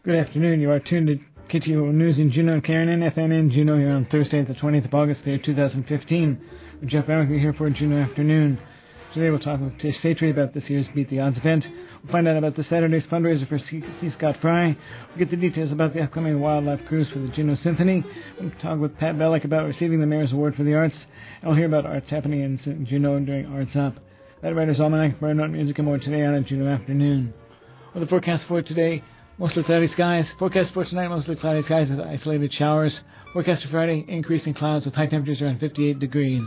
Good afternoon. You are tuned to KTO News in Juneau, KRNN FM in Juneau here on Thursday, the 20th of August, the year 2015. I'm Jeff Barrick here for Juneau Afternoon. Today we'll talk with Tish Satry about this year's Beat the Odds event. We'll find out about the Saturday's fundraiser for C. Scott Fry. We'll get the details about the upcoming wildlife cruise for the Juneau Symphony. We'll talk with Pat Bellick about receiving the Mayor's Award for the Arts. And we'll hear about arts happening in Juneau during Arts Up. That Writer's Almanac, Burn Note Music, and more today on a Juneau Afternoon. Well, the forecast for today: mostly cloudy skies. Forecast for tonight: mostly cloudy skies with isolated showers. Forecast for Friday: increasing clouds with high temperatures around 58 degrees.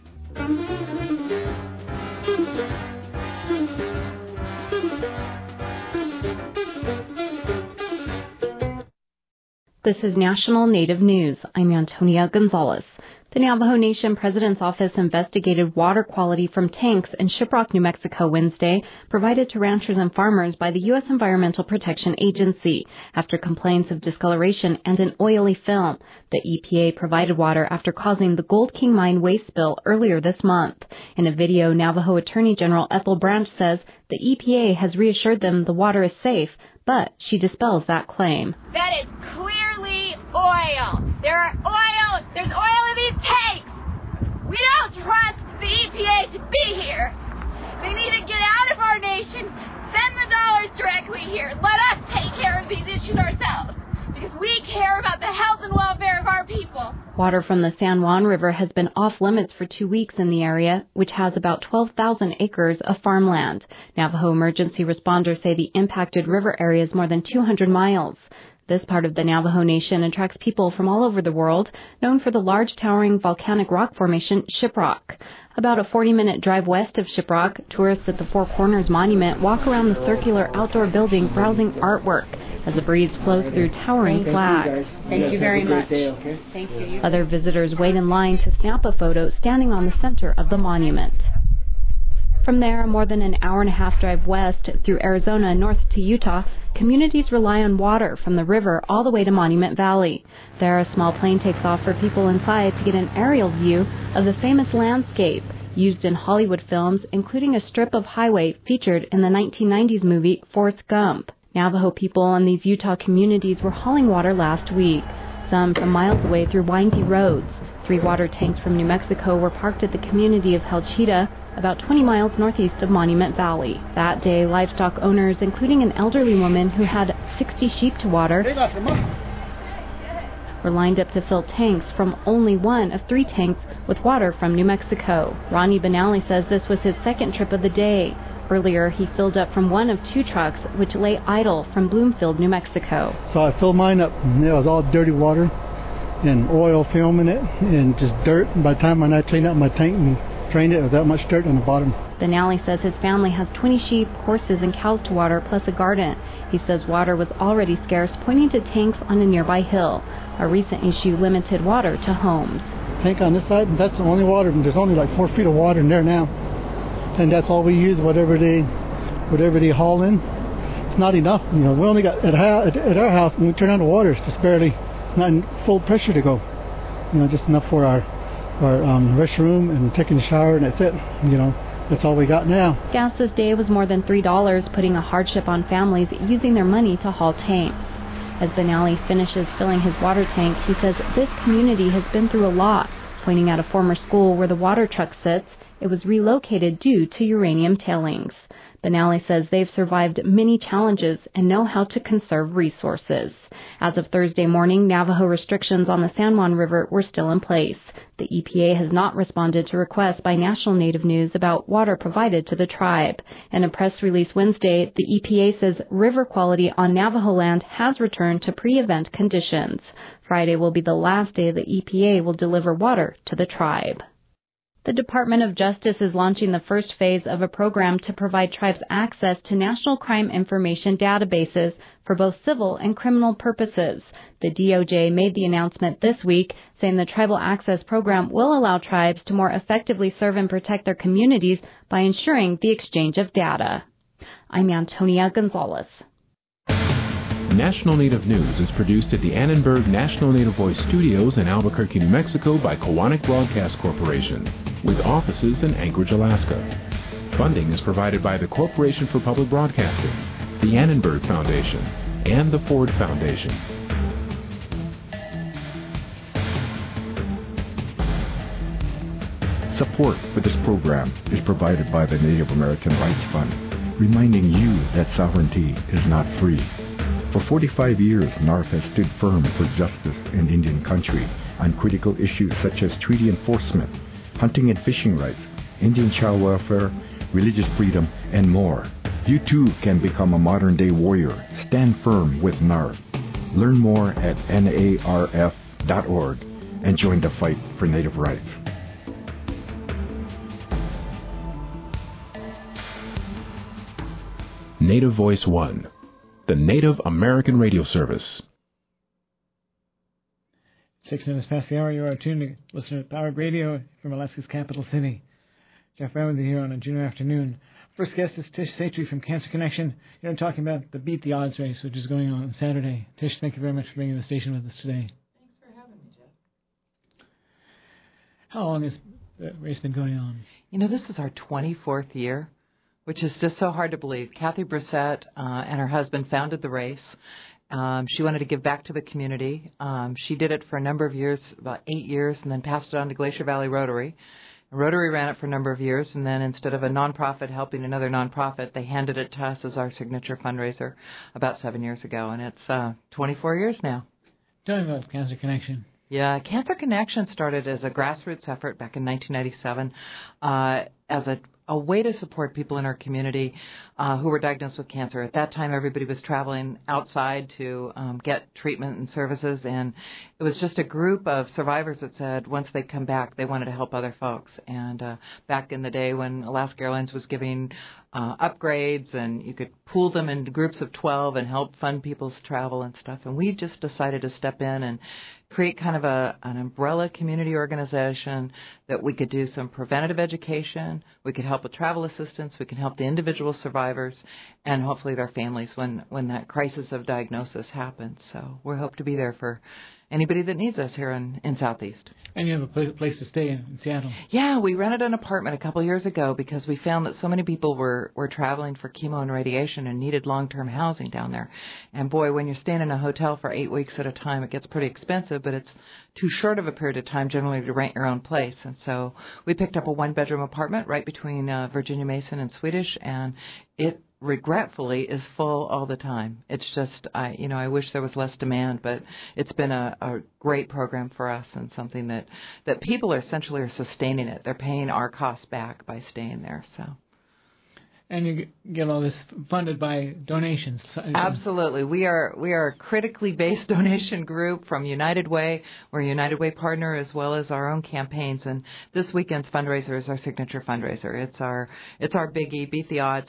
This is National Native News. I'm Antonia Gonzalez. The Navajo Nation President's Office investigated water quality from tanks in Shiprock, New Mexico Wednesday, provided to ranchers and farmers by the U.S. Environmental Protection Agency after complaints of discoloration and an oily film. The EPA provided water after causing the Gold King Mine waste spill earlier this month. In a video, Navajo Attorney General Ethel Branch says the EPA has reassured them the water is safe, but she dispels that claim. That is clearly oil. There's oil in these tanks. We don't trust the EPA to be here. They need to get out of our nation, send the dollars directly here. Let us take care of these issues ourselves, because we care about the health and welfare of our people. Water from the San Juan River has been off limits for 2 weeks in the area, which has about 12,000 acres of farmland. Navajo emergency responders say the impacted river area is more than 200 miles. This part of the Navajo Nation attracts people from all over the world, known for the large towering volcanic rock formation Shiprock. About a 40-minute drive west of Shiprock, tourists at the Four Corners Monument walk around the circular outdoor building browsing artwork as the breeze flows through towering flags. Thank you very much. Thank you. Other visitors wait in line to snap a photo standing on the center of the monument. From there, more than an hour-and-a-half drive west through Arizona north to Utah, communities rely on water from the river all the way to Monument Valley. There, a small plane takes off for people inside to get an aerial view of the famous landscape used in Hollywood films, including a strip of highway featured in the 1990s movie Forrest Gump. Navajo people in these Utah communities were hauling water last week, some from miles away through windy roads. 3 water tanks from New Mexico were parked at the community of Helchita, about 20 miles northeast of Monument Valley. That day, livestock owners, including an elderly woman who had 60 sheep to water, were lined up to fill tanks from only one of 3 tanks with water from New Mexico. Ronnie Benally says this was his second trip of the day. Earlier, he filled up from one of 2 trucks, which lay idle from Bloomfield, New Mexico. So I filled mine up, and it was all dirty water and oil film in it and just dirt. And by the time I cleaned up my tank and drained it, there was that much dirt on the bottom. Benally says his family has 20 sheep, horses, and cows to water, plus a garden. He says water was already scarce, pointing to tanks on a nearby hill. A recent issue limited water to homes. Tank on this side, that's the only water. There's only like 4 feet of water in there now. And that's all we use, whatever they haul in. It's not enough. You know, we only got at our house, when we turn on the water, it's just barely, not in full pressure to go. You know, just enough for our restroom and taking a shower, and that's it. You know, that's all we got now. Gas this day was more than $3, putting a hardship on families using their money to haul tanks. As Benally finishes filling his water tank, he says this community has been through a lot. Pointing at a former school where the water truck sits, it was relocated due to uranium tailings. Benally says they've survived many challenges and know how to conserve resources. As of Thursday morning, Navajo restrictions on the San Juan River were still in place. The EPA has not responded to requests by National Native News about water provided to the tribe. In a press release Wednesday, the EPA says river quality on Navajo land has returned to pre-event conditions. Friday will be the last day the EPA will deliver water to the tribe. The Department of Justice is launching the first phase of a program to provide tribes access to national crime information databases for both civil and criminal purposes. The DOJ made the announcement this week, saying the Tribal Access Program will allow tribes to more effectively serve and protect their communities by ensuring the exchange of data. I'm Antonia Gonzalez. National Native News is produced at the Annenberg National Native Voice Studios in Albuquerque, New Mexico by Kowanik Broadcast Corporation, with offices in Anchorage, Alaska. Funding is provided by the Corporation for Public Broadcasting, the Annenberg Foundation, and the Ford Foundation. Support for this program is provided by the Native American Rights Fund, reminding you that sovereignty is not free. For 45 years, NARF has stood firm for justice in Indian country on critical issues such as treaty enforcement, hunting and fishing rights, Indian child welfare, religious freedom, and more. You too can become a modern-day warrior. Stand firm with NARF. Learn more at narf.org and join the fight for Native rights. Native Voice One, the Native American radio service. 6 minutes past the hour, you are tuned to listen to Powered Radio from Alaska's capital city. Jeff Brown with you here on a Juneau afternoon. First guest is Tish Satry from Cancer Connection. You're talking about the Beat the Odds race, which is going on Saturday. Tish, thank you very much for being in the station with us today. Thanks for having me, Jeff. How long has the race been going on? You know, this is our 24th year, which is just so hard to believe. Kathy Brissett and her husband founded the race. She wanted to give back to the community. She did it for a number of years, about 8 years, and then passed it on to Glacier Valley Rotary. Rotary ran it for a number of years, and then instead of a nonprofit helping another nonprofit, they handed it to us as our signature fundraiser about 7 years ago, and it's 24 years now. Tell me about Cancer Connection. Yeah, Cancer Connection started as a grassroots effort back in 1997 as a way to support people in our community who were diagnosed with cancer. At that time, everybody was traveling outside to get treatment and services, and it was just a group of survivors that said once they come back, they wanted to help other folks. And back in the day when Alaska Airlines was giving upgrades, and you could pool them into groups of 12 and help fund people's travel and stuff, and we just decided to step in and create kind of an umbrella community organization that we could do some preventative education, we could help with travel assistance, we can help the individual survivors, and hopefully their families when that crisis of diagnosis happens. So we hope to be there for anybody that needs us here in Southeast. And you have a place to stay in Seattle. Yeah, we rented an apartment a couple of years ago because we found that so many people were traveling for chemo and radiation and needed long-term housing down there. And boy, when you're staying in a hotel for 8 weeks at a time, it gets pretty expensive, but it's too short of a period of time generally to rent your own place. And so we picked up a one-bedroom apartment right between Virginia Mason and Swedish, and it regretfully is full all the time. It's just, I wish there was less demand, but it's been a great program for us and something that people are essentially sustaining it. They're paying our costs back by staying there. So. And you get all this funded by donations. Absolutely. We are a critically based donation group from United Way. We're a United Way partner as well as our own campaigns. And this weekend's fundraiser is our signature fundraiser. It's our biggie. Beat the Odds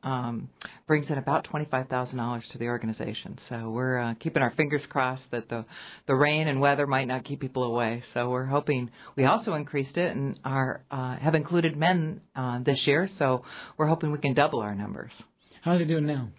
brings in about $25,000 to the organization. So we're keeping our fingers crossed that the rain and weather might not keep people away. So we're hoping. We also increased it and have included men this year. So we're hoping we can double our numbers. How are they doing now?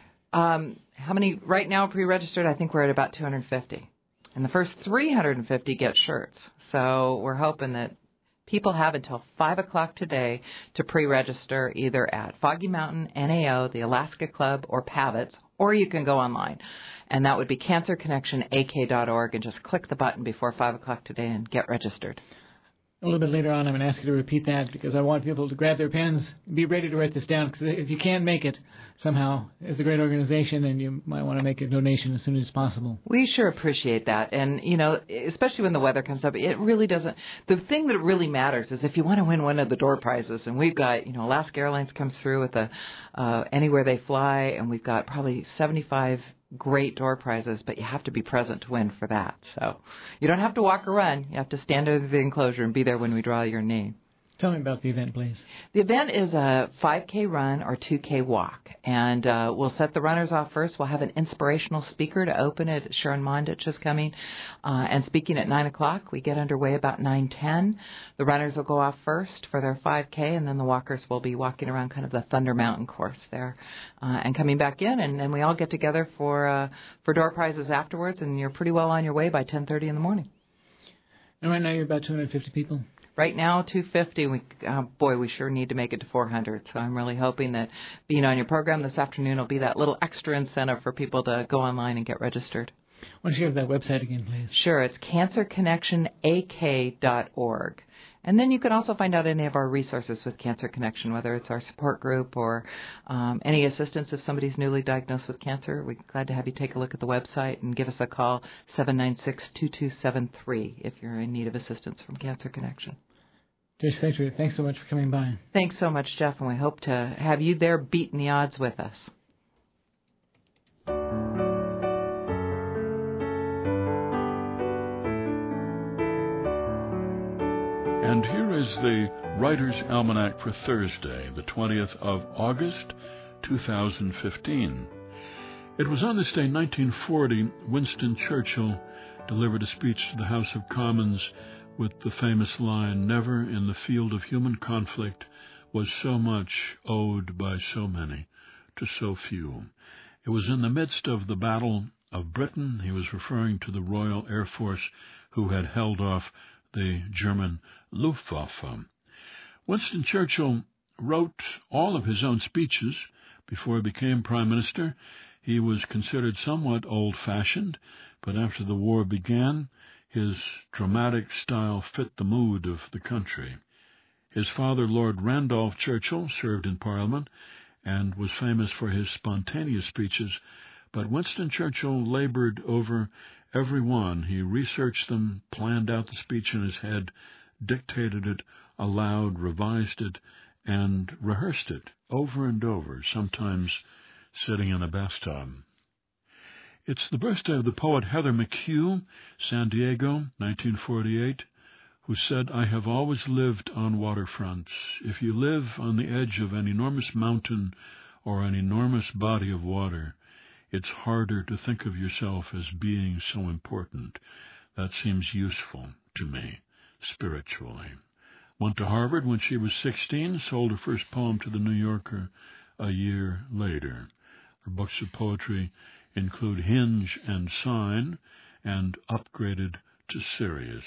How many right now pre-registered? I think we're at about 250. And the first 350 get shirts. So we're hoping that people have until 5 o'clock today to pre-register either at Foggy Mountain, NAO, the Alaska Club, or Pavits, or you can go online. And that would be cancerconnectionak.org, and just click the button before 5 o'clock today and get registered. A little bit later on, I'm going to ask you to repeat that because I want people to grab their pens, be ready to write this down, because if you can't make it somehow, it's a great organization, and you might want to make a donation as soon as possible. We sure appreciate that. And, especially when the weather comes up, it really doesn't. The thing that really matters is if you want to win one of the door prizes, and we've got, Alaska Airlines comes through with Anywhere They Fly, and we've got probably 75 great door prizes, but you have to be present to win for that. So you don't have to walk or run. You have to stand under the enclosure and be there when we draw your name. Tell me about the event, please. The event is a 5K run or 2K walk, and we'll set the runners off first. We'll have an inspirational speaker to open it. Sharon Mondich is coming and speaking at 9 o'clock. We get underway about 9:10. The runners will go off first for their 5K, and then the walkers will be walking around kind of the Thunder Mountain course there and coming back in, and then we all get together for door prizes afterwards, and you're pretty well on your way by 10:30 in the morning. And right now you're about 250 people? right now, 250. We sure need to make it to 400. So I'm really hoping that being on your program this afternoon will be that little extra incentive for people to go online and get registered. Why don't you have that website again, please? Sure, it's cancerconnectionak.org. And then you can also find out any of our resources with Cancer Connection, whether it's our support group or any assistance if somebody's newly diagnosed with cancer. We're glad to have you take a look at the website and give us a call, 796-2273, if you're in need of assistance from Cancer Connection. Trish Satry, thanks so much for coming by. Thanks so much, Jeff, and we hope to have you there beating the odds with us. And here is the Writer's Almanac for Thursday, the 20th of August, 2015. It was on this day, 1940, Winston Churchill delivered a speech to the House of Commons with the famous line, "Never in the field of human conflict was so much owed by so many to so few." It was in the midst of the Battle of Britain. He was referring to the Royal Air Force, who had held off the German Luftwaffe. Winston Churchill wrote all of his own speeches before he became Prime Minister. He was considered somewhat old-fashioned, but after the war began, his dramatic style fit the mood of the country. His father, Lord Randolph Churchill, served in Parliament and was famous for his spontaneous speeches, but Winston Churchill labored over every one. He researched them, planned out the speech in his head, dictated it aloud, revised it, and rehearsed it over and over, sometimes sitting in a bathtub. It's the birthday of the poet Heather McHugh, San Diego, 1948, who said, "I have always lived on waterfronts. If you live on the edge of an enormous mountain or an enormous body of water, it's harder to think of yourself as being so important. That seems useful to me, spiritually." Went to Harvard when she was 16, sold her first poem to the New Yorker a year later. Her books of poetry include Hinge and Sign and Upgraded to Sirius.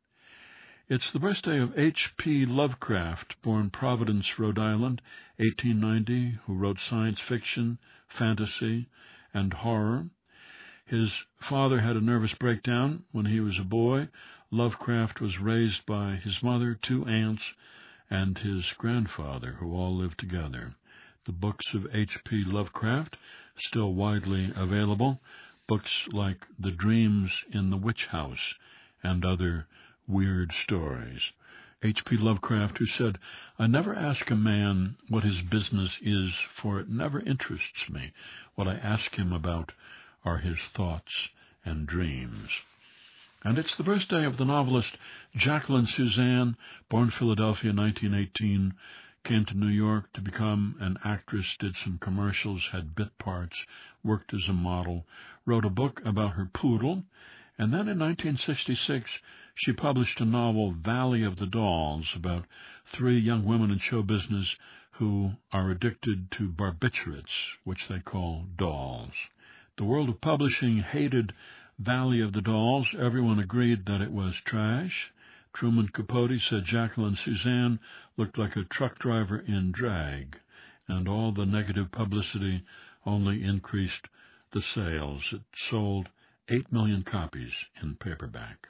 It's the birthday of H.P. Lovecraft, born Providence, Rhode Island, 1890, who wrote science fiction, fantasy, and horror. His father had a nervous breakdown when he was a boy. Lovecraft was raised by his mother, 2 aunts, and his grandfather, who all lived together. The books of H.P. Lovecraft, still widely available, books like The Dreams in the Witch House and other weird stories. H.P. Lovecraft, who said, "I never ask a man what his business is, for it never interests me. What I ask him about are his thoughts and dreams." And it's the birthday of the novelist Jacqueline Suzanne, born Philadelphia, 1918, came to New York to become an actress, did some commercials, had bit parts, worked as a model, wrote a book about her poodle, and then in 1966 she published a novel, Valley of the Dolls, about 3 young women in show business who are addicted to barbiturates, which they call dolls. The world of publishing hated Valley of the Dolls. Everyone agreed that it was trash. Truman Capote said Jacqueline Suzanne looked like a truck driver in drag, and all the negative publicity only increased the sales. It sold 8 million copies in paperback.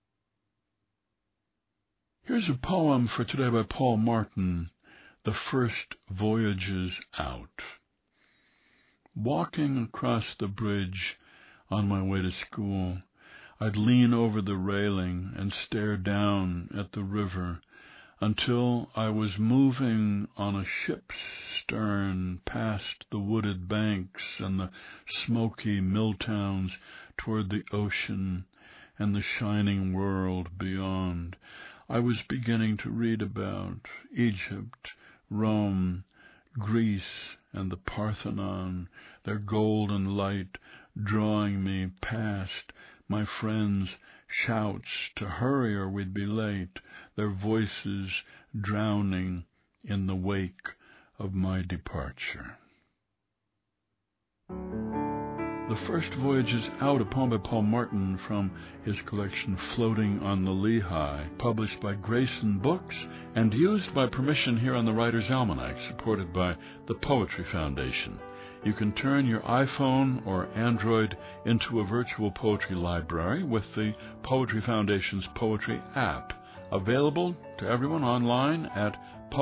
Here's a poem for today by Paul Martin, The First Voyages Out. Walking across the bridge on my way to school, I'd lean over the railing and stare down at the river until I was moving on a ship's stern past the wooded banks and the smoky mill towns toward the ocean and the shining world beyond. I was beginning to read about Egypt, Rome, Greece, and the Parthenon, their golden light drawing me past, my friends' shouts to hurry or we'd be late, their voices drowning in the wake of my departure. The First Voyages Out, a poem by Paul Martin from his collection Floating on the Lehigh, published by Grayson Books and used by permission here on the Writer's Almanac, supported by the Poetry Foundation. You can turn your iPhone or Android into a virtual poetry library with the Poetry Foundation's Poetry app, available to everyone online at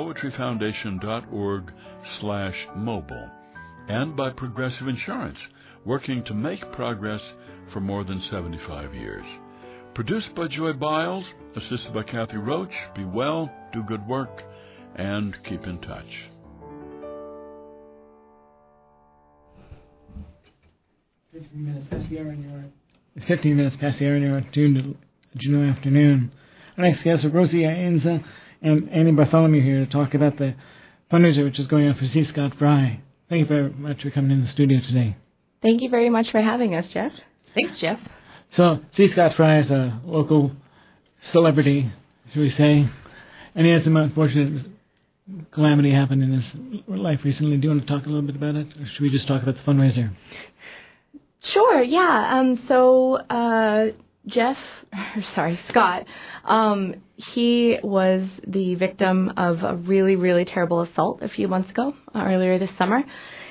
poetryfoundation.org/mobile, and by Progressive Insurance, working to make progress for more than 75 years. Produced by Joy Biles, assisted by Kathy Roach. Be well, do good work, and keep in touch. It's 15 minutes past the hour in your Juneau afternoon. Our next guests are Rosie Ainza and Annie Bartholomew here to talk about the fundraiser which is going on for C. Scott Fry. Thank you very much for coming in the studio today. Thank you very much for having us, Jeff. Thanks, Jeff. So, C. Scott Fry is a local celebrity, should we say, and he had some unfortunate calamity happen in his life recently. Do you want to talk a little bit about it, or should we just talk about the fundraiser? Sure, yeah. Scott, he was the victim of a really, really terrible assault a few months ago, earlier this summer.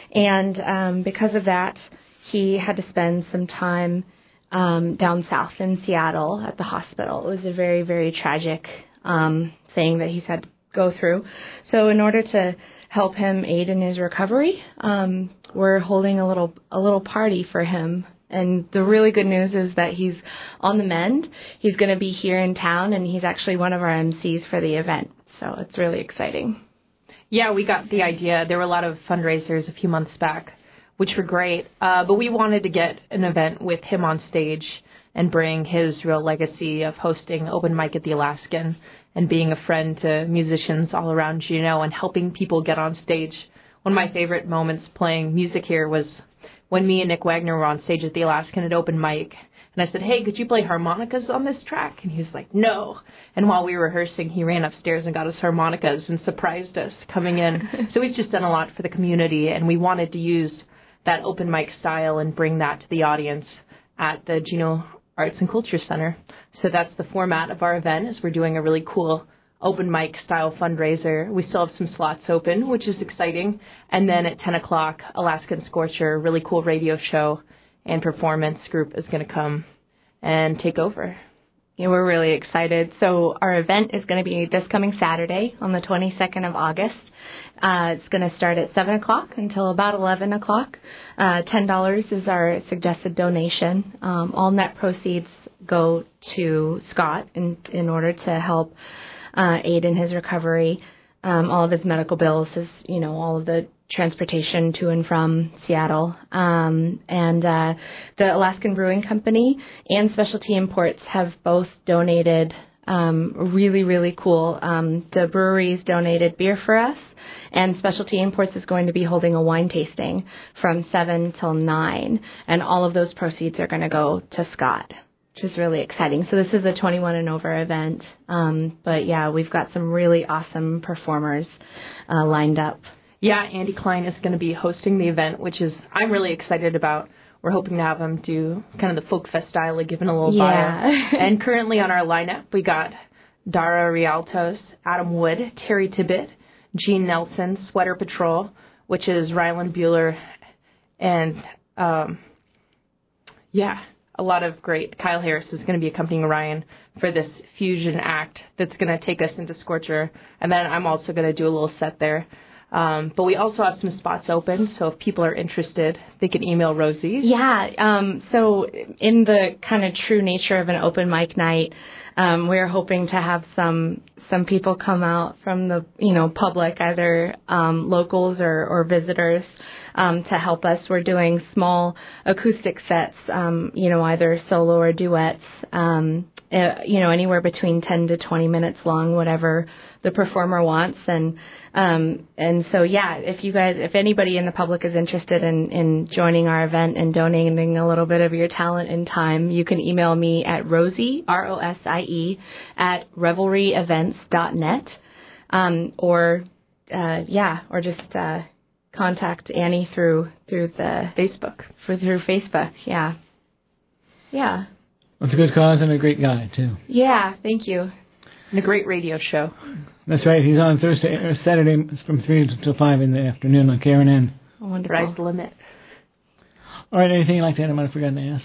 And because of that, he had to spend some time down south in Seattle at the hospital. It was a very, very tragic thing that he's had to go through. So in order to help him aid in his recovery, we're holding a little party for him. And the really good news is that he's on the mend. He's going to be here in town, and he's actually one of our MCs for the event. So it's really exciting. Yeah, we got the idea. There were a lot of fundraisers a few months back, which were great. But we wanted to get an event with him on stage and bring his real legacy of hosting open mic at the Alaskan and being a friend to musicians all around Juneau and helping people get on stage. One of my favorite moments playing music here was when me and Nick Wagner were on stage at the Alaskan at open mic. And I said, hey, could you play harmonicas on this track? And he was like, no. And while we were rehearsing, he ran upstairs and got us harmonicas and surprised us coming in. So he's just done a lot for the community, and we wanted to use that open mic style and bring that to the audience at the Juneau Arts and Culture Center. So that's the format of our event, is we're doing a really cool open mic style fundraiser. We still have some slots open, which is exciting. And then at 10 o'clock, Alaskan Scorcher, a really cool radio show and performance group is going to come and take over. Yeah, we're really excited. So our event is going to be this coming Saturday on the 22nd of August. It's going to start at 7 o'clock until about 11 o'clock. $10 is our suggested donation. All net proceeds go to Scott in order to help aid in his recovery. All of his medical bills, all of the transportation to and from Seattle. And the Alaskan Brewing Company and Specialty Imports have both donated really, really cool. The breweries donated beer for us, and Specialty Imports is going to be holding a wine tasting from 7 till 9, and all of those proceeds are going to go to Scott, which is really exciting. So this is a 21 and over event. But yeah, we've got some really awesome performers lined up. Yeah, Andy Klein is going to be hosting the event, which is I'm really excited about. We're hoping to have him do kind of the folk fest style, like giving a little bio. And currently on our lineup, we got Dara Rialtos, Adam Wood, Terry Tibbett, Gene Nelson, Sweater Patrol, which is Ryland Bueller, and a lot of great. Kyle Harris is going to be accompanying Ryan for this fusion act that's going to take us into Scorcher. And then I'm also going to do a little set there. But we also have some spots open, so if people are interested, they can email Rosie. Yeah, so in the kind of true nature of an open mic night, we're hoping to have some people come out from the public, either locals or visitors, to help us. We're doing small acoustic sets, either solo or duets, anywhere between 10 to 20 minutes long, whatever the performer wants. And so, if anybody in the public is interested in joining our event and donating a little bit of your talent and time, you can email me at Rosie, ROSIE, at revelryevents.net, or just contact Annie through the Facebook. Through Facebook, yeah. Yeah. It's a good cause and a great guy, too. Yeah, thank you. And a great radio show. That's right. He's on Saturday from 3 till 5 in the afternoon on KRNN. Wonderful. Rise the limit. All right, anything you'd like to add? I might have forgotten to ask.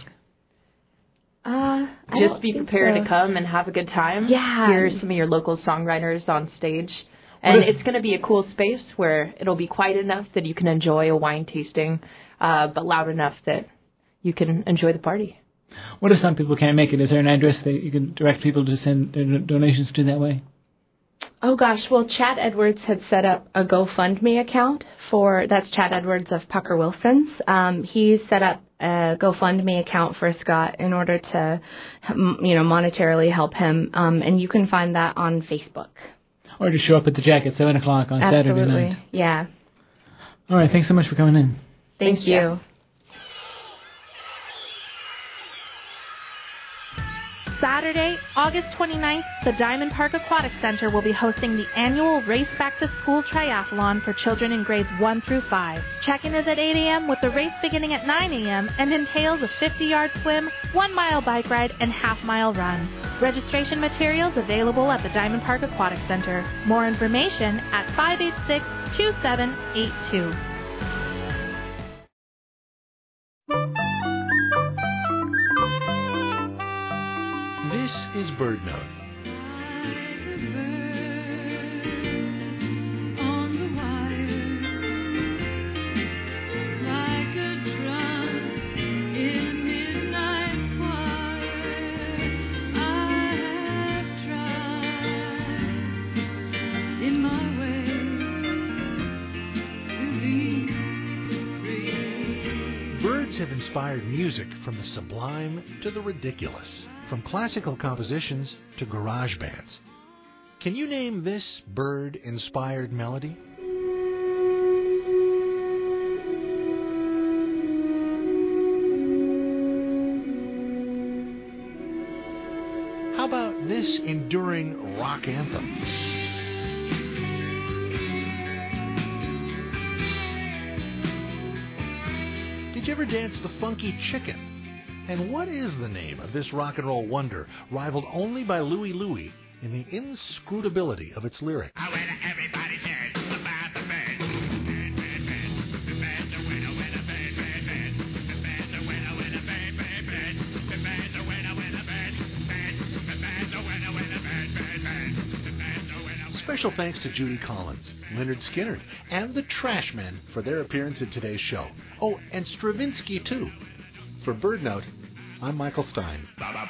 Just be prepared to come and have a good time. Yeah. Hear some of your local songwriters on stage. And it's going to be a cool space where it'll be quiet enough that you can enjoy a wine tasting, but loud enough that you can enjoy the party. What if some people can't make it? Is there an address that you can direct people to send their donations to that way? Oh, gosh. Well, Chad Edwards had set up a GoFundMe account that's Chad Edwards of Pucker Wilson's. He set up a GoFundMe account for Scott in order to, monetarily help him. And you can find that on Facebook. Or just show up at the Jack at 7 o'clock on Saturday night. Absolutely, yeah. All right, thanks so much for coming in. Thank you. Saturday, August 29th, the Diamond Park Aquatic Center will be hosting the annual Race Back to School Triathlon for children in grades 1 through 5. Check-in is at 8 a.m. with the race beginning at 9 a.m. and entails a 50-yard swim, 1-mile bike ride, and half-mile run. Registration materials available at the Diamond Park Aquatic Center. More information at 586-2782. This is Bird Note. Birds have inspired music from the sublime to the ridiculous, from classical compositions to garage bands. Can you name this bird-inspired melody? How about this enduring rock anthem? Did you ever dance the Funky Chicken? And what is the name of this rock and roll wonder, rivaled only by Louie Louie in the inscrutability of its lyrics? Everybody's heard about the bird. Special thanks to Judy Collins, Leonard Skinner, and the Trashmen for their appearance in today's show. Oh, and Stravinsky, too. For Bird Note, I'm Michael Stein.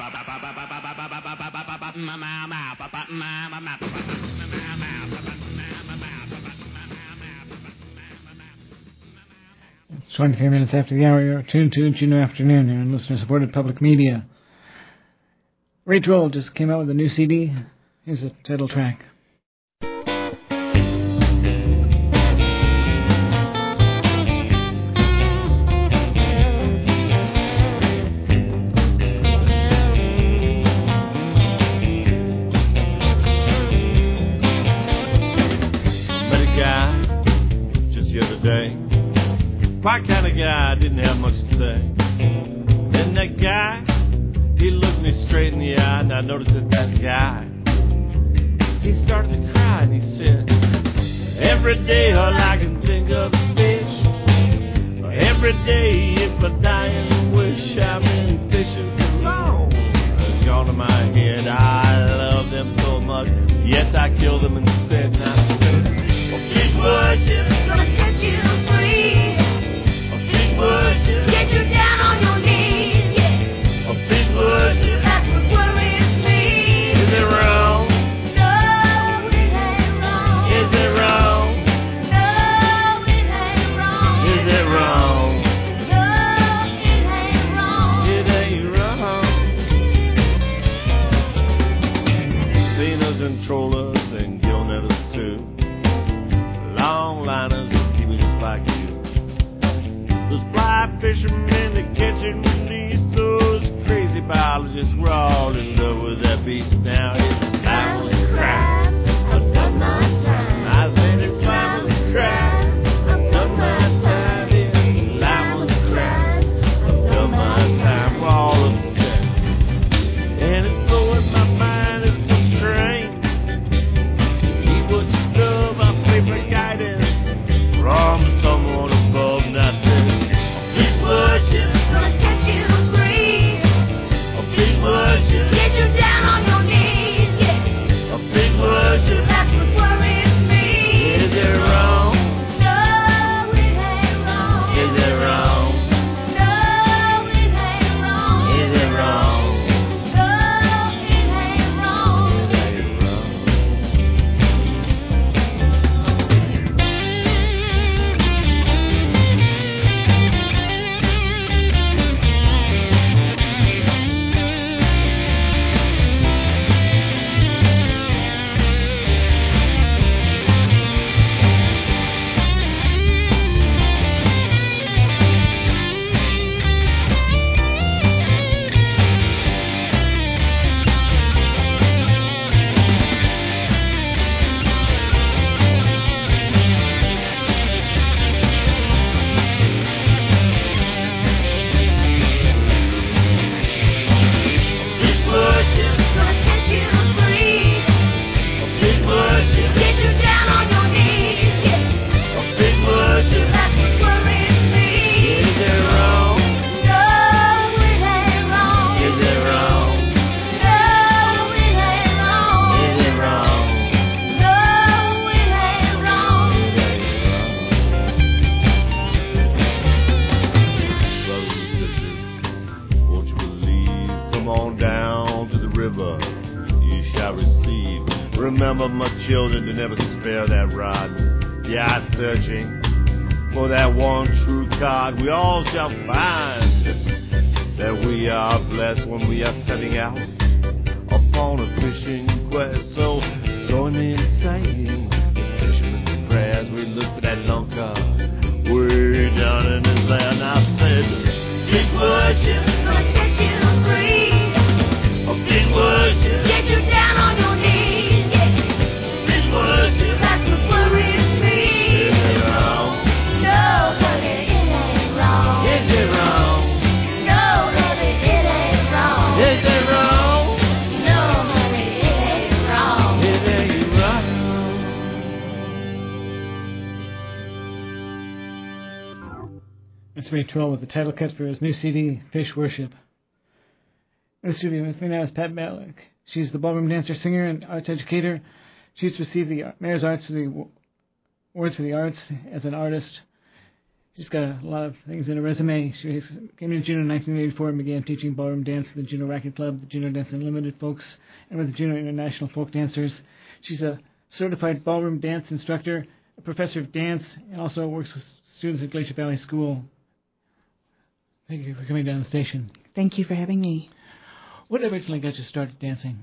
It's 23 minutes after the hour. You're tuned to Juno Afternoon here on listener-supported public media. Ray Troll just came out with a new CD. Here's the title track. Quite kind of guy, didn't have much to say. Then that guy, he looked me straight in the eye, and I noticed that guy, he started to cry, and he said, every day all I can think of is fish. Every day it's my dying wish. I've been fishing too long. It's gone to my head. I love them so much, yet I kill them instead. And I said, Fleetwood is gonna set you free. Get you down on your knees, yeah. A big bush, that's what worries me. Is it wrong? No, it ain't wrong. Is it wrong? No, it ain't wrong. Is it wrong? No, it ain't wrong. It ain't wrong. Cleaners and trollers and gill netters too. Long liners and keeping just like you. Those fly fishermen that catch and release those crazy biologists were all in love with that beast. Now it's family crime. I've done my time. I said it's family crime. I've done my you shall receive. Remember, my children, to never spare that rod. The eye searching for that one true God. We all shall find that we are blessed when we are setting out upon a fishing quest. So join me in singing fisherman's prayers. We look for that lunker way down in his land. I said, big worship will set you free. A big worship get you down on your knees. Big worship that's what worries me. Is it wrong? No, honey, it ain't wrong. Is it wrong? No, honey, it ain't wrong. Is it wrong? No, honey, it ain't wrong. It ain't wrong. That's Ray Troll with the title cut for his new CD, Fish Worship. In the studio with me now is Pat Malik. She's the ballroom dancer, singer, and arts educator. She's received the Mayor's Awards for the Arts as an artist. She's got a lot of things in her resume. She came to Juneau in 1984 and began teaching ballroom dance at the Juneau Racket Club, the Juneau Dance Unlimited folks, and with the Juneau International Folk Dancers. She's a certified ballroom dance instructor, a professor of dance, and also works with students at Glacier Valley School. Thank you for coming down the station. Thank you for having me. What originally got you started dancing?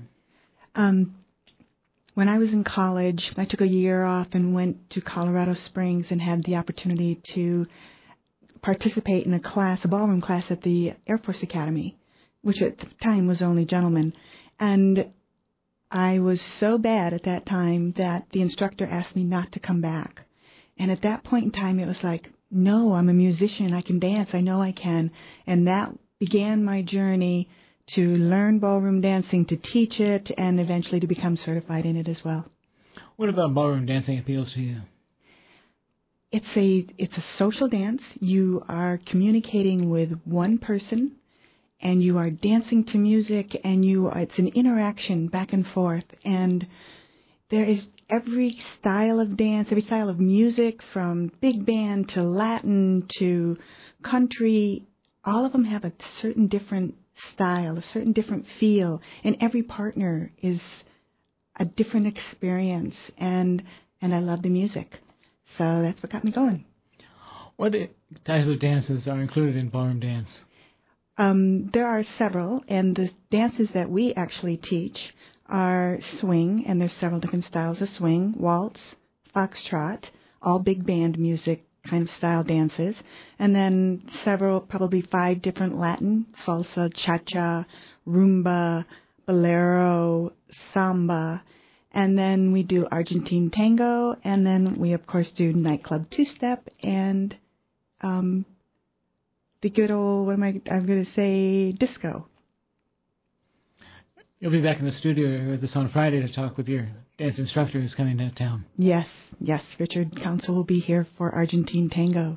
When I was in college, I took a year off and went to Colorado Springs and had the opportunity to participate in a ballroom class at the Air Force Academy, which at the time was only gentlemen. And I was so bad at that time that the instructor asked me not to come back. And at that point in time, it was like, no, I'm a musician. I can dance. I know I can. And that began my journey to learn ballroom dancing, to teach it, and eventually to become certified in it as well. What about ballroom dancing appeals to you? It's a social dance. You are communicating with one person, and you are dancing to music, and it's an interaction back and forth. And there is every style of dance, every style of music, from big band to Latin to country. All of them have a certain different style, a certain different feel, and every partner is a different experience, and I love the music. So that's what got me going. What types of dances are included in ballroom dance? There are several, and the dances that we actually teach are swing, and there's several different styles of swing, waltz, foxtrot, all big band music kind of style dances, and then probably 5 different Latin, salsa, cha-cha, rumba, bolero, samba, and then we do Argentine tango, and then we of course do nightclub two-step and the good old, I'm going to say, disco. You'll be back in the studio with us on Friday to talk with your dance instructor who's coming to town. Yes. Richard Council will be here for Argentine tango.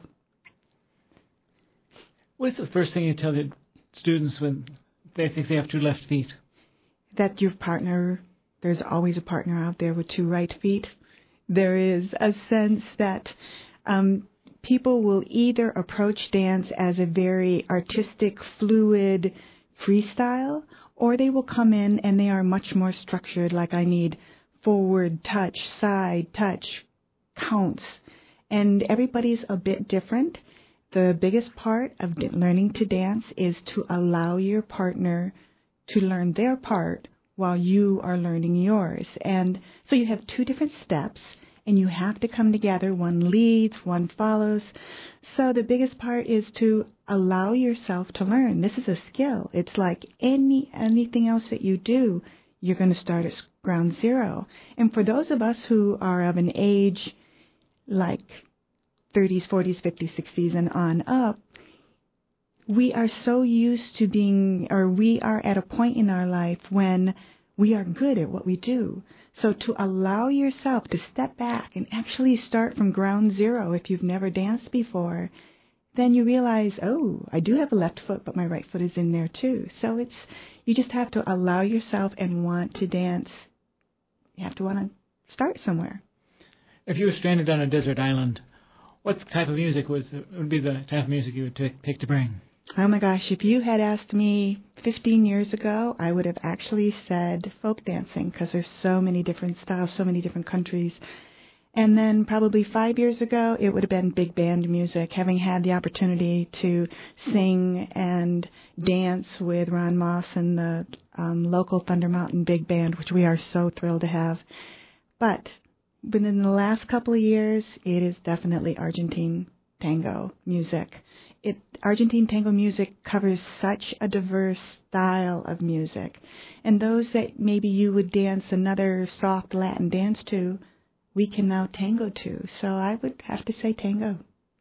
What's the first thing you tell the students when they think they have 2 left feet? That your partner, there's always a partner out there with 2 right feet. There is a sense that people will either approach dance as a very artistic, fluid freestyle, or they will come in and they are much more structured, like I need forward touch, side touch, counts. And everybody's a bit different. The biggest part of learning to dance is to allow your partner to learn their part while you are learning yours. And so you have 2 different steps, and you have to come together. One leads, one follows. So the biggest part is to allow yourself to learn. This is a skill. It's like anything else that you do, you're going to start at ground zero. And for those of us who are of an age like 30s, 40s, 50s, 60s, and on up, we are so used to we are at a point in our life when we are good at what we do. So to allow yourself to step back and actually start from ground zero if you've never danced before, then you realize, oh, I do have a left foot, but my right foot is in there too. So you just have to allow yourself and want to dance. You have to want to start somewhere. If you were stranded on a desert island, what type of music would be the type of music you would pick to bring? Oh my gosh, if you had asked me 15 years ago, I would have actually said folk dancing because there's so many different styles, so many different countries. And then probably 5 years ago, it would have been big band music, having had the opportunity to sing and dance with Ron Moss and the local Thunder Mountain Big Band, which we are so thrilled to have. But within the last couple of years, it is definitely Argentine tango music. Argentine tango music covers such a diverse style of music. And those that maybe you would dance another soft Latin dance to, we can now tango to. So I would have to say tango.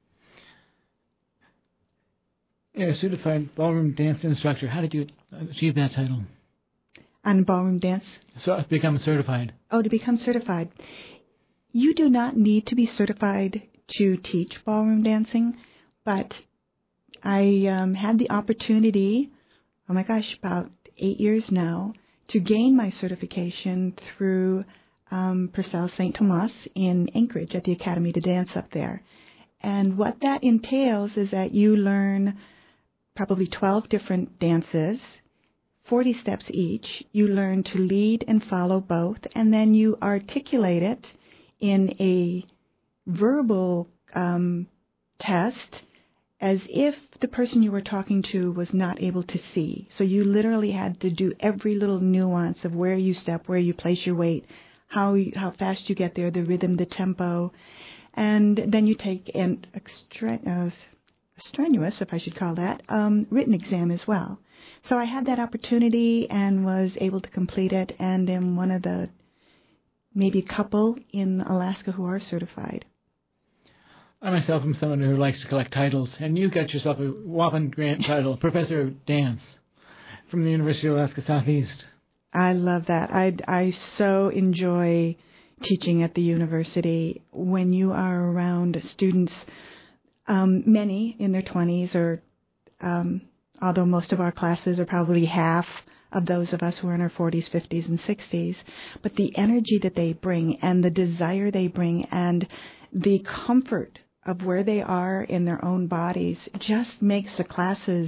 You're a certified ballroom dance instructor. How did you achieve that title? On ballroom dance? So become certified. Oh, to become certified. You do not need to be certified to teach ballroom dancing, but I had the opportunity, oh my gosh, about 8 years now, to gain my certification through Purcell St. Thomas in Anchorage at the Academy to Dance up there. And what that entails is that you learn probably 12 different dances, 40 steps each. You learn to lead and follow both, and then you articulate it in a verbal test as if the person you were talking to was not able to see. So you literally had to do every little nuance of where you step, where you place your weight, how fast you get there, the rhythm, the tempo. And then you take an strenuous, if I should call that, written exam as well. So I had that opportunity and was able to complete it, and am one of the maybe a couple in Alaska who are certified. I myself am someone who likes to collect titles, and you got yourself a whopping grant title, Professor of Dance, from the University of Alaska Southeast. I love that. I so enjoy teaching at the university. When you are around students, many in their 20s, or although most of our classes are probably half of those of us who are in our 40s, 50s, and 60s, but the energy that they bring and the desire they bring and the comfort of where they are in their own bodies just makes the classes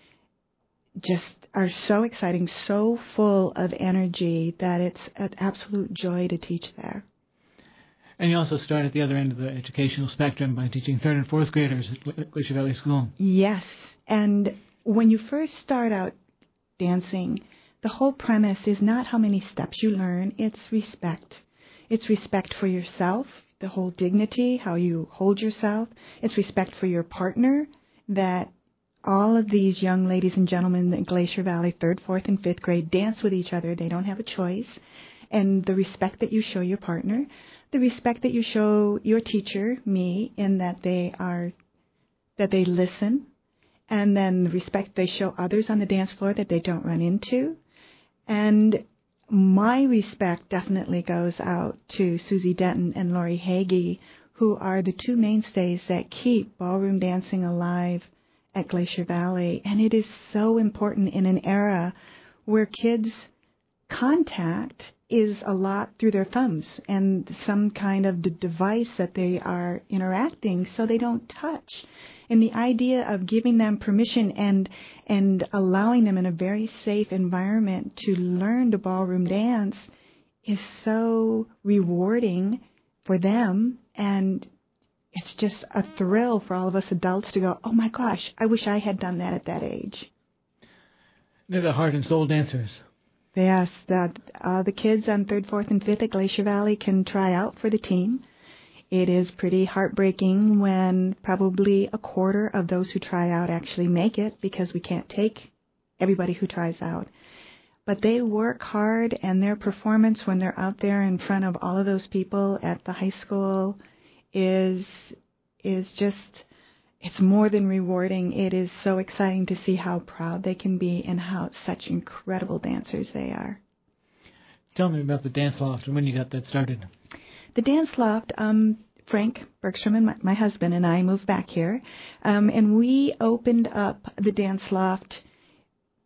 just are so exciting, so full of energy that it's an absolute joy to teach there. And you also start at the other end of the educational spectrum by teaching 3rd and 4th graders at Glacier Valley School. Yes, and when you first start out dancing, the whole premise is not how many steps you learn, it's respect. It's respect for yourself, the whole dignity, how you hold yourself. It's respect for your partner, that all of these young ladies and gentlemen in Glacier Valley, 3rd, 4th, and 5th grade, dance with each other. They don't have a choice. And the respect that you show your partner, the respect that you show your teacher, me, in that they listen, and then the respect they show others on the dance floor that they don't run into. And my respect definitely goes out to Susie Denton and Lori Hagee, who are the two mainstays that keep ballroom dancing alive at Glacier Valley. And it is so important in an era where kids' contact is a lot through their thumbs and some kind of device that they are interacting, so they don't touch. And the idea of giving them permission and allowing them in a very safe environment to learn to ballroom dance is so rewarding for them, and it's just a thrill for all of us adults to go, oh my gosh, I wish I had done that at that age. They're the heart and soul dancers. Yes, the kids on 3rd, 4th, and 5th at Glacier Valley can try out for the team. It is pretty heartbreaking when probably a quarter of those who try out actually make it, because we can't take everybody who tries out. But they work hard, and their performance when they're out there in front of all of those people at the high school is just, it's more than rewarding. It is so exciting to see how proud they can be and how such incredible dancers they are. Tell me about the Dance Loft and when you got that started. The Dance Loft, Frank Bergstrom and my husband and I moved back here, and we opened up the Dance Loft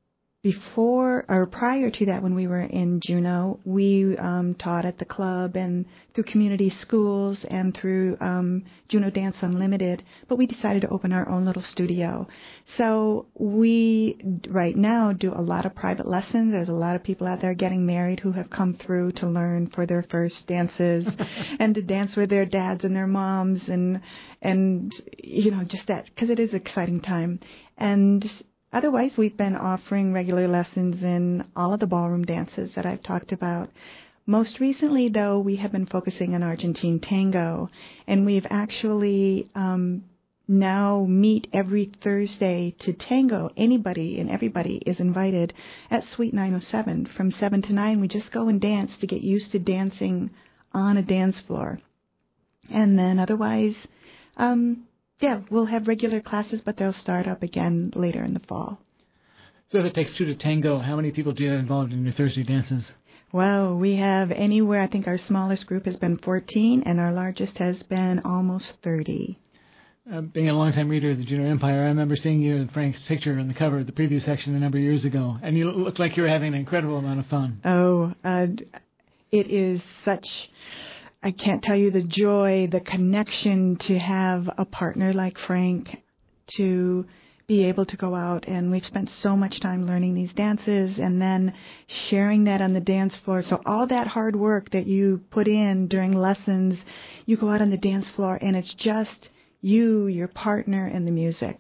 before or prior to that, when we were in Juneau, we taught at the club and through community schools and through Juneau Dance Unlimited, but we decided to open our own little studio. So we right now do a lot of private lessons. There's a lot of people out there getting married who have come through to learn for their first dances and to dance with their dads and their moms and you know, just that, because it is an exciting time. And otherwise, we've been offering regular lessons in all of the ballroom dances that I've talked about. Most recently, though, we have been focusing on Argentine tango, and we've actually now meet every Thursday to tango. Anybody and everybody is invited at Suite 907 from 7 to 9. We just go and dance to get used to dancing on a dance floor. And then otherwise, we'll have regular classes, but they'll start up again later in the fall. So if it takes two to tango, how many people do you have involved in your Thursday dances? Well, we have anywhere, I think our smallest group has been 14, and our largest has been almost 30. Being a longtime reader of the Juneau Empire, I remember seeing you and Frank's picture on the cover of the preview section a number of years ago, and you looked like you were having an incredible amount of fun. Oh, it is such... I can't tell you the joy, the connection to have a partner like Frank, to be able to go out, and we've spent so much time learning these dances and then sharing that on the dance floor. So all that hard work that you put in during lessons, you go out on the dance floor and it's just you, your partner, and the music.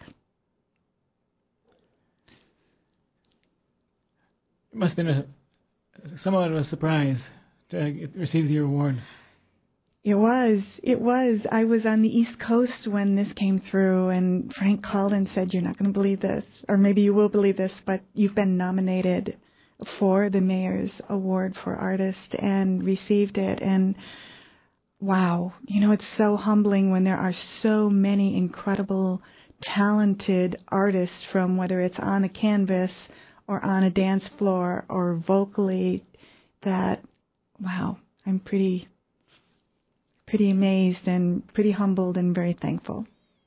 It must have been somewhat of a surprise to receive the award. It was. I was on the East Coast when this came through, and Frank called and said, "You're not going to believe this, or maybe you will believe this, but you've been nominated for the Mayor's Award for Artist," and received it. And wow, you know, it's so humbling when there are so many incredible, talented artists, from whether it's on a canvas or on a dance floor or vocally, that, wow, I'm pretty amazed and pretty humbled and very thankful.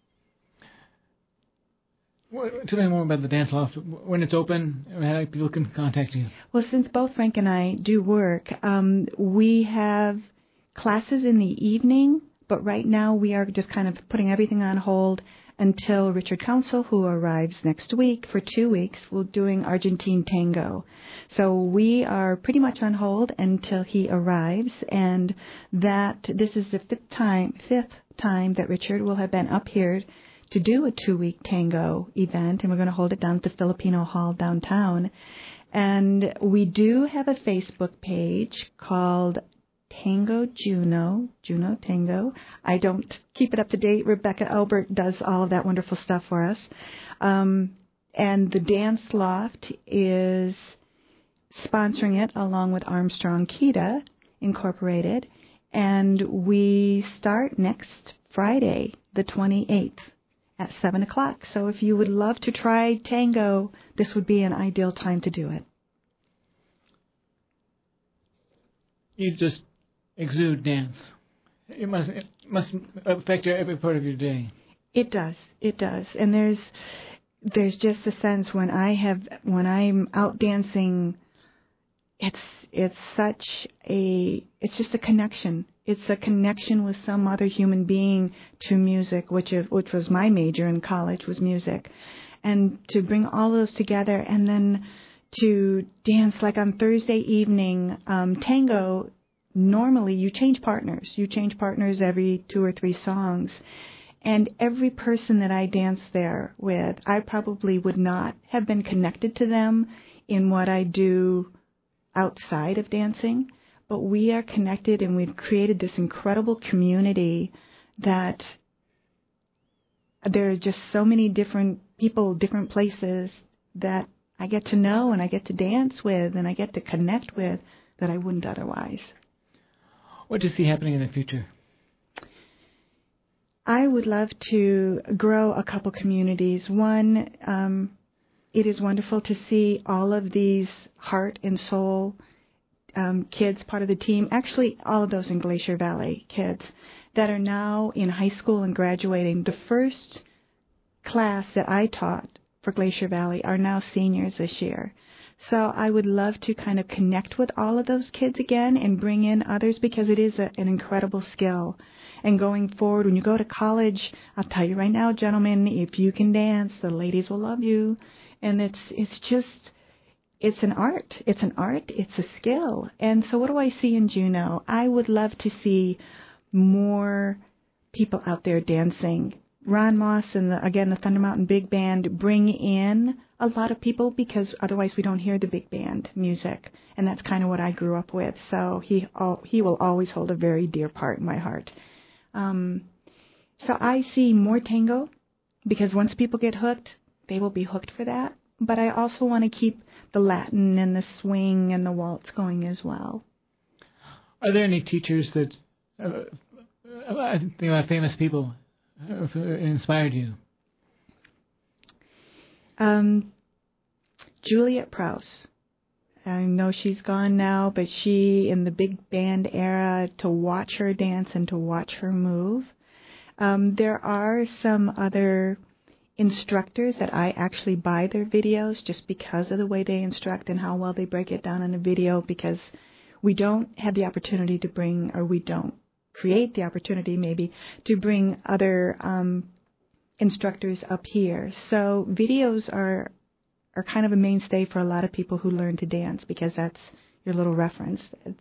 Well, tell me more about the Dance Loft. When it's open, how people can contact you? Well, since both Frank and I do work, we have classes in the evening, but right now we are just kind of putting everything on hold until Richard Council, who arrives next week for 2 weeks, we're doing Argentine tango. So we are pretty much on hold until he arrives, and that this is the fifth time that Richard will have been up here to do a 2-week tango event, and we're going to hold it down at the Filipino Hall downtown. And we do have a Facebook page called Tango Juneau Tango. I don't keep it up to date. Rebecca Albert does all of that wonderful stuff for us. And the Dance Loft is sponsoring it along with Armstrong Kita Incorporated. And we start next Friday, the 28th at 7 o'clock. So if you would love to try tango, this would be an ideal time to do it. You just exude dance. It must affect every part of your day. It does. And there's just a sense when I'm out dancing, it's just a connection. It's a connection with some other human being to music, which was my major in college, was music. And to bring all those together, and then to dance, like on Thursday evening, tango, normally you change partners. You change partners every 2 or 3 songs. And every person that I dance there with, I probably would not have been connected to them in what I do outside of dancing. But we are connected, and we've created this incredible community that there are just so many different people, different places that I get to know and I get to dance with and I get to connect with that I wouldn't otherwise. What do you see happening in the future? I would love to grow a couple communities. One, it is wonderful to see all of these heart and soul kids part of the team, actually all of those in Glacier Valley kids that are now in high school and graduating. The first class that I taught for Glacier Valley are now seniors this year. So I would love to kind of connect with all of those kids again and bring in others because it is an incredible skill. And going forward, when you go to college, I'll tell you right now, gentlemen, if you can dance, the ladies will love you. And it's an art. It's an art. It's a skill. And so what do I see in Juneau? I would love to see more people out there dancing. Ron Moss and, the Thunder Mountain Big Band bring in a lot of people because otherwise we don't hear the big band music. And that's kind of what I grew up with. So he will always hold a very dear part in my heart. So I see more tango because once people get hooked, they will be hooked for that. But I also want to keep the Latin and the swing and the waltz going as well. Are there any teachers that, famous people who inspired you? Juliet Prowse. I know she's gone now, but she, in the big band era, to watch her dance and to watch her move. There are some other instructors that I actually buy their videos just because of the way they instruct and how well they break it down in a video, because we don't have the opportunity to bring, or we don't create the opportunity maybe, to bring other instructors up here. So videos are kind of a mainstay for a lot of people who learn to dance because that's your little reference.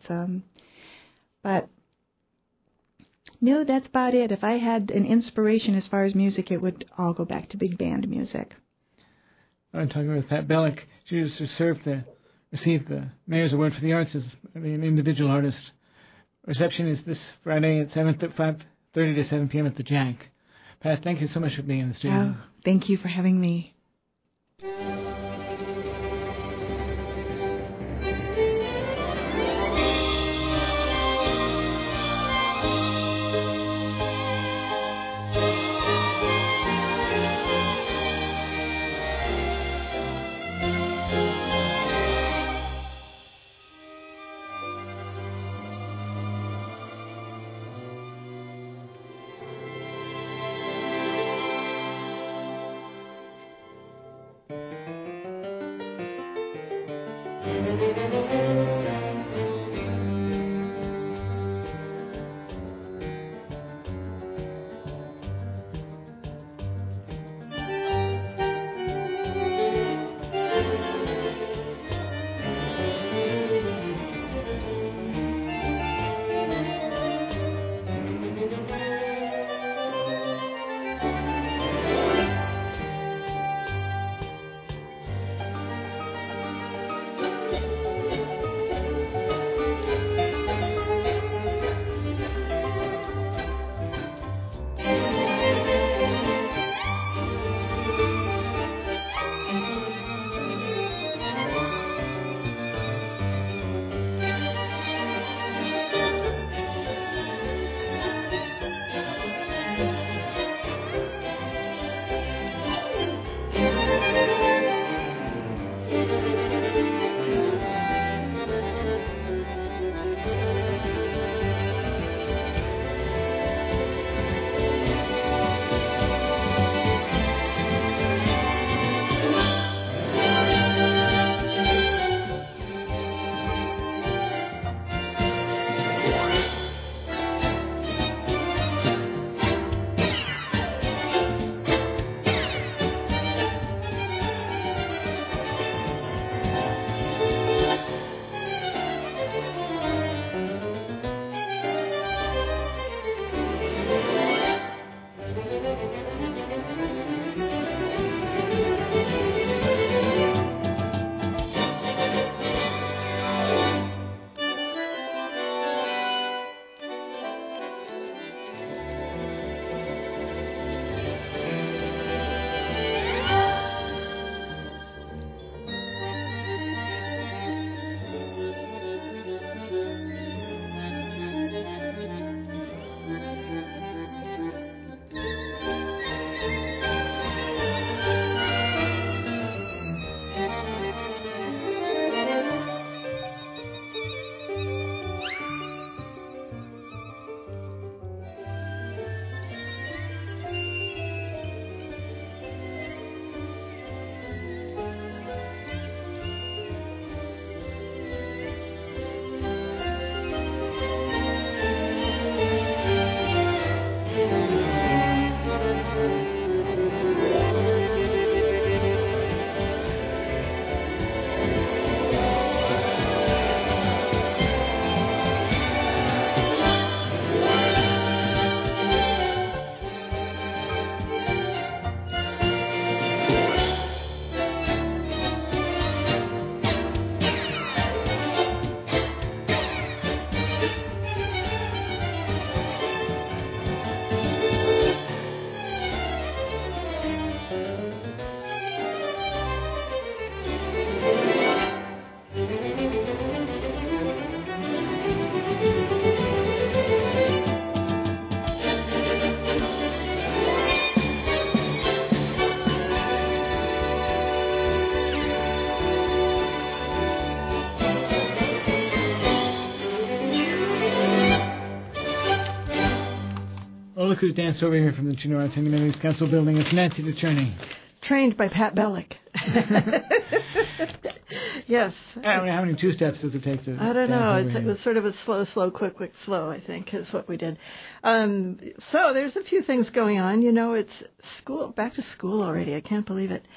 But no, that's about it. If I had an inspiration as far as music, it would all go back to big band music. I'm talking with Pat Bellick. She was received the Mayor's Award for the Arts as an individual artist. Reception is this Friday at 5:30 to 7 p.m. at the Jack. Pat, thank you so much for being in the studio. Oh, thank you for having me. Well, look who's danced over here from the Juneau Arts and Humanities Council building. It's Nancy DeCherney. Trained by Pat Bellick. Yes. How many two-steps does it take to I don't know. dance over It here? was sort of a slow, quick, slow, I think, is what we did. So there's a few things going on. You know, it's back to school already. I can't believe it.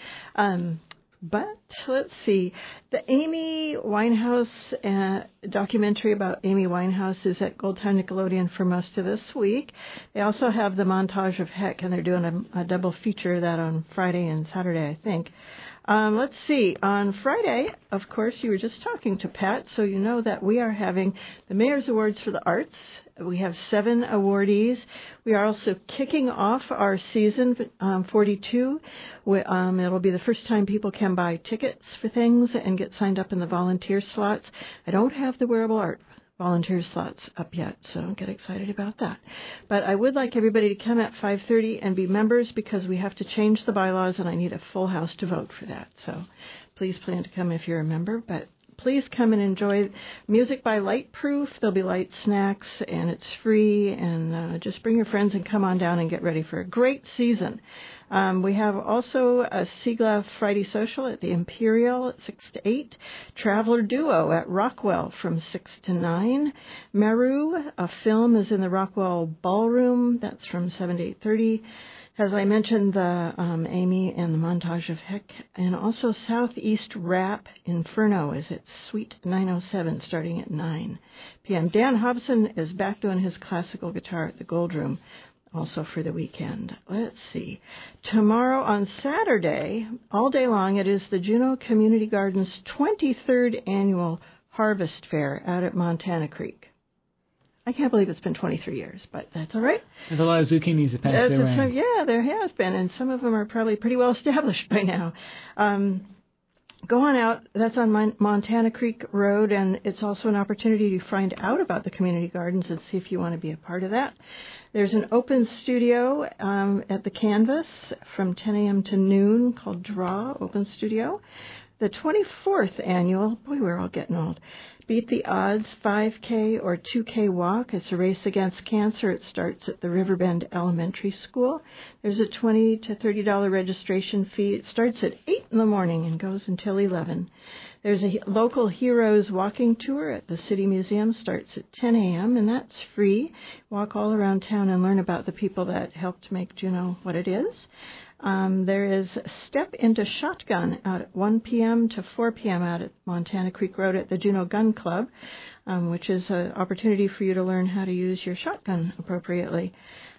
But let's see. The Amy Winehouse documentary about Amy Winehouse is at Gold Time Nickelodeon for most of this week. They also have the Montage of Heck, and they're doing a double feature of that on Friday and Saturday, I think. Let's see. On Friday, of course, you were just talking to Pat, so you know that we are having the Mayor's Awards for the Arts. We have 7 awardees. We are also kicking off our season 42. It'll be the first time people can buy tickets for things and get signed up in the volunteer slots. I don't have the wearable art volunteer slots up yet, so get excited about that. But I would like everybody to come at 5:30 and be members because we have to change the bylaws and I need a full house to vote for that. So please plan to come if you're a member, but please come and enjoy music by Light Proof. There'll be light snacks and it's free, and just bring your friends and come on down and get ready for a great season. We have also a Sigla Friday Social at the Imperial at 6 to 8. Traveler Duo at Rockwell from 6 to 9. Meru, a film, is in the Rockwell Ballroom. That's from 7 to 8:30. As I mentioned, the Amy and the Montage of Heck. And also Southeast Rap Inferno is at Suite 907 starting at 9 p.m. Dan Hobson is back doing his classical guitar at the Gold Room, also for the weekend. Let's see. Tomorrow on Saturday, all day long, it is the Juneau Community Gardens 23rd Annual Harvest Fair out at Montana Creek. I can't believe it's been 23 years, but that's all right. There's a lot of zucchinis that pass their way. Yeah, there has been, and some of them are probably pretty well established by now. Go on out. That's on Montana Creek Road, and it's also an opportunity to find out about the community gardens and see if you want to be a part of that. There's an open studio at the Canvas from 10 a.m. to noon called Draw Open Studio. The 24th annual, boy, we're all getting old, Beat the Odds 5K or 2K walk. It's a race against cancer. It starts at the Riverbend Elementary School. There's a $20 to $30 registration fee. It starts at 8 in the morning and goes until 11. There's a local heroes walking tour at the City Museum. Starts at 10 a.m. and that's free. Walk all around town and learn about the people that helped make Juneau what it is. There is Step into Shotgun out at 1 p.m. to 4 p.m. out at Montana Creek Road at the Juneau Gun Club, which is an opportunity for you to learn how to use your shotgun appropriately.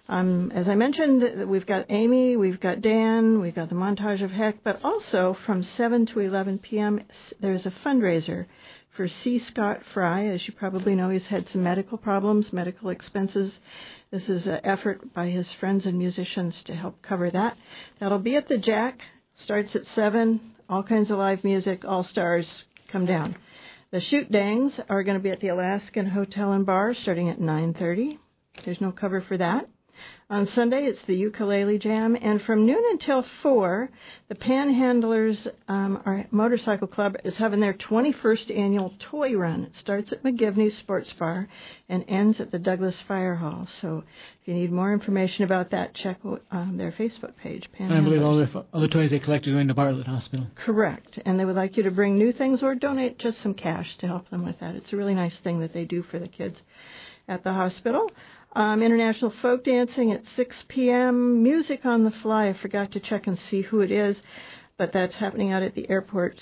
As I mentioned, we've got Amy, we've got Dan, we've got the Montage of Heck, but also from 7 to 11 p.m. there's a fundraiser for C. Scott Fry. As you probably know, he's had some medical problems, medical expenses. This is an effort by his friends and musicians to help cover that. That'll be at the Jack. Starts at 7. All kinds of live music. All stars come down. The Shoot Dangs are going to be at the Alaskan Hotel and Bar starting at 9:30. There's no cover for that. On Sunday, it's the Ukulele Jam, and from noon until 4, the Panhandlers our Motorcycle Club is having their 21st annual toy run. It starts at McGivney's Sports Bar and ends at the Douglas Fire Hall. So if you need more information about that, check their Facebook page, Panhandlers. I believe all the toys they collect are going to Bartlett Hospital. Correct, and they would like you to bring new things or donate just some cash to help them with that. It's a really nice thing that they do for the kids at the hospital. International Folk Dancing at 6 p.m. Music on the Fly. I forgot to check and see who it is, but that's happening out at the airport,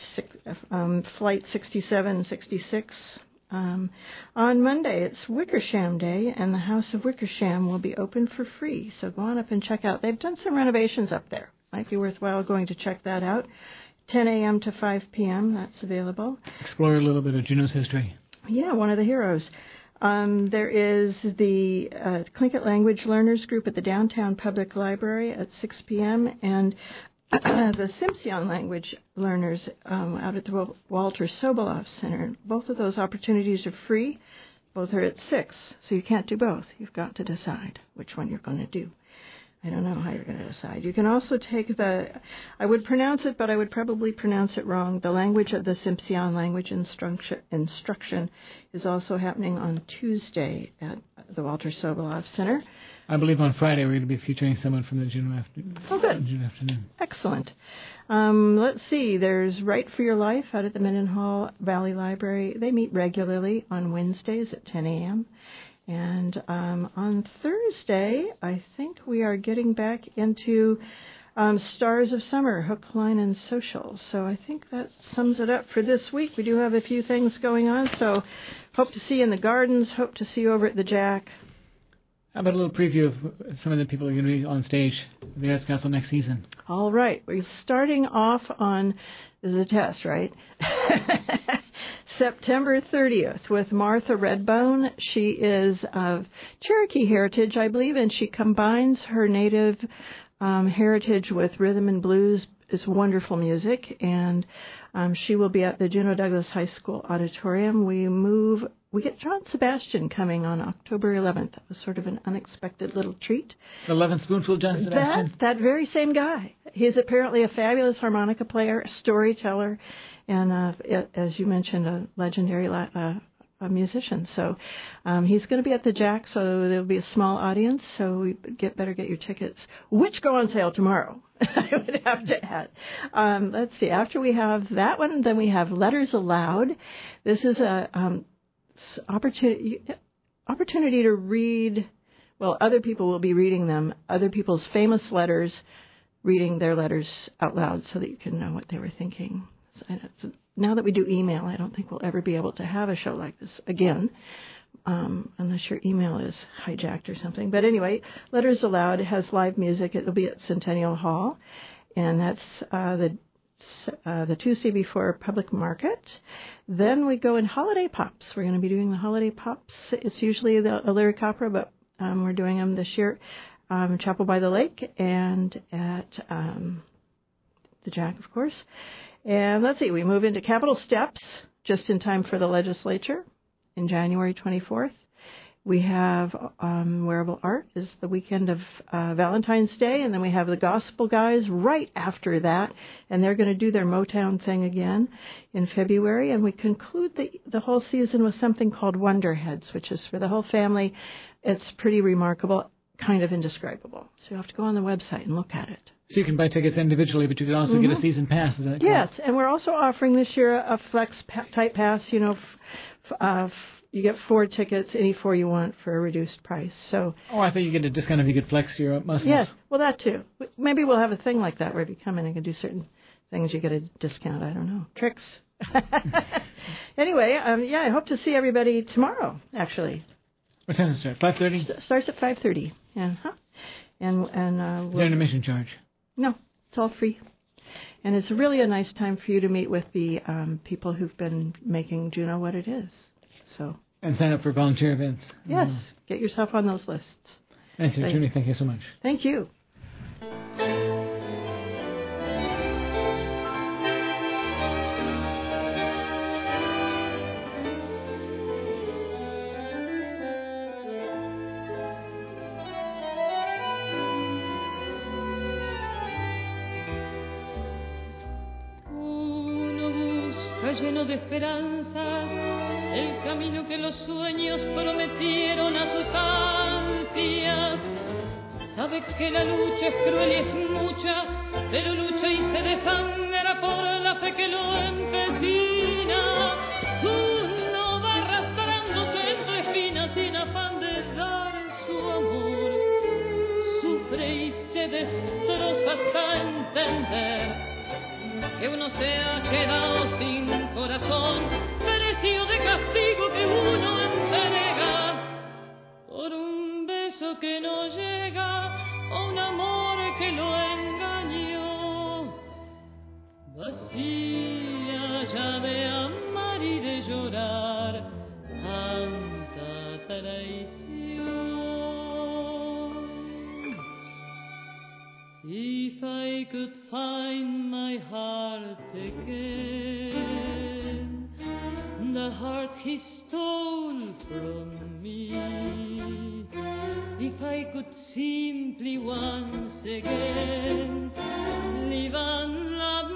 Flight 67 66. On Monday, it's Wickersham Day, and the House of Wickersham will be open for free. So go on up and check out. They've done some renovations up there. Might be worthwhile going to check that out. 10 a.m. to 5 p.m. That's available. Explore a little bit of Juneau's history. Yeah, one of the heroes. There is the Tlingit Language Learners Group at the Downtown Public Library at 6 p.m. and the Simpsion Language Learners out at the Walter Soboleff Center. Both of those opportunities are free. Both are at 6, so you can't do both. You've got to decide which one you're going to do. I don't know how you're going to decide. You can also take I would pronounce it, but I would probably pronounce it wrong. The language of the Simpsion language instruction is also happening on Tuesday at the Walter Sobolov Center. I believe on Friday we're going to be featuring someone from the Juneau Afternoon. Excellent. Let's see. There's Right for Your Life out at the Mendenhall Valley Library. They meet regularly on Wednesdays at 10 a.m. And on Thursday, I think we are getting back into Stars of Summer, Hook, Line, and Social. So I think that sums it up for this week. We do have a few things going on, so hope to see you in the gardens, hope to see you over at the Jack. How about a little preview of some of the people who are going to be on stage at the Arts Council next season? All right. We're starting off on, this is a test, right? September 30th with Martha Redbone. She is of Cherokee heritage, I believe, and she combines her native heritage with rhythm and blues. It's wonderful music, and she will be at the Juneau Douglas High School auditorium. We get John Sebastian coming on October 11th. That was sort of an unexpected little treat. The 11th Spoonful John Sebastian? That very same guy. He's apparently a fabulous harmonica player, a storyteller, and as you mentioned, a legendary a musician. So he's going to be at the Jack, so there'll be a small audience, so we better get your tickets, which go on sale tomorrow. I would have to add. Let's see. After we have that one, then we have Letters Aloud. This is a opportunity to read. Well, other people will be reading them. Other people's famous letters, reading their letters out loud, so that you can know what they were thinking. So now that we do email, I don't think we'll ever be able to have a show like this again, unless your email is hijacked or something. But anyway, Letters Aloud has live music. It'll be at Centennial Hall, and that's the Tuesday before Public Market. Then we go in Holiday Pops. We're going to be doing the Holiday Pops. It's usually a lyric opera, but we're doing them this year. Chapel by the Lake and at the Jack, of course. And let's see, we move into Capitol Steps just in time for the legislature in January 24th. We have Wearable Art is the weekend of Valentine's Day, and then we have the Gospel Guys right after that, and they're going to do their Motown thing again in February. And we conclude the whole season with something called Wonderheads, which is for the whole family. It's pretty remarkable, kind of indescribable. So you have to go on the website and look at it. So you can buy tickets individually, but you can also get a season pass. Is that correct? Yes, and we're also offering this year a flex type pass. You know, you get 4 tickets, any 4 you want, for a reduced price. So. Oh, I thought you get a discount if you could flex your muscles. Yes, well, that too. Maybe we'll have a thing like that where if you come in and can do certain things, you get a discount. I don't know. Tricks. Anyway, I hope to see everybody tomorrow, actually. What time does it start? 5:30? Starts at 5:30. Yeah. And is there an admission charge? No, it's all free. And it's really a nice time for you to meet with the people who've been making Juneau what it is. So. And sign up for volunteer events. Yes, get yourself on those lists. Thank you, Junie. Thank you so much. Thank you. Lleno de esperanza, el camino que los sueños prometieron a sus ansias. Sabe que la lucha es cruel y es mucha, pero lucha y se desangra por la fe que lo empecina. Uno va arrastrándose entre espinas sin afán de dar su amor. Sufre y se destroza hasta entender que uno se ha quedado sin corazón, precio de castigo que uno entrega por un beso que no llega o un amor que lo engañó. Vacía ya de amar y de llorar tanta traición. If I could find my heart again, the heart he stole from me. If I could simply once again live and love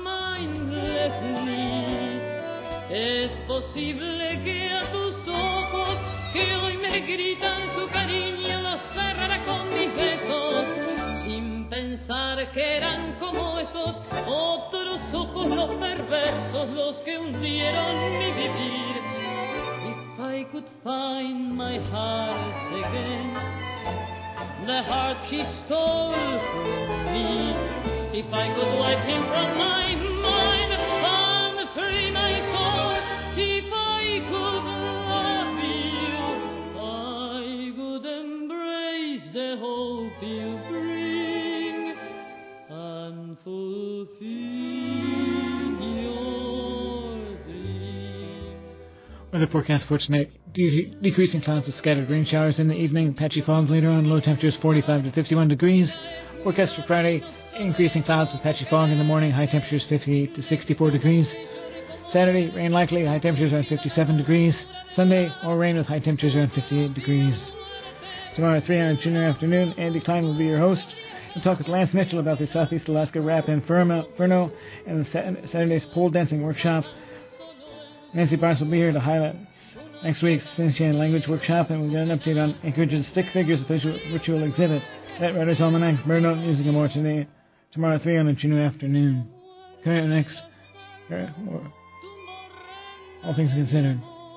mindlessly, es posible que a tus ojos que hoy me me gritan su cariño, los cerrará con mis besos, sin pensar que eran como esos otros ojos los perversos, los que hundieron mi vivir. If I could find my heart again, the heart he stole from me, if I could wipe him from my mind and free my soul, if I could love you, I would embrace the hope you bring and fulfill your dreams. Weather forecast for tonight: decreasing clouds with scattered rain showers in the evening, patchy fog later on, low temperatures 45 to 51 degrees. Forecast for Friday: increasing clouds with patchy fog in the morning, high temperatures 58 to 64 degrees. Saturday, rain likely, high temperatures around 57 degrees. Sunday, more rain with high temperatures around 58 degrees. Tomorrow at 3 on Junior Afternoon, Andy Klein will be your host. We'll talk with Lance Mitchell about the Southeast Alaska Rap Inferno and the Saturday's pole dancing workshop. Nancy Barnes will be here to highlight next week's Tsimshian language workshop, and we'll get an update on Anchorage's Stick Figures Ritual exhibit. That Writer's Almanac, Bird Note, Music and more today. Tomorrow at 3 on the Junior Afternoon. Coming up next, All Things Considered.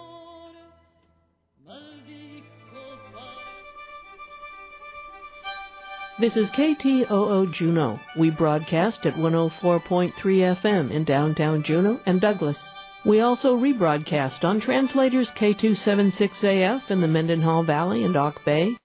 This is KTOO Juneau. We broadcast at 104.3 FM in downtown Juneau and Douglas. We also rebroadcast on translators K276AF in the Mendenhall Valley and Auk Bay,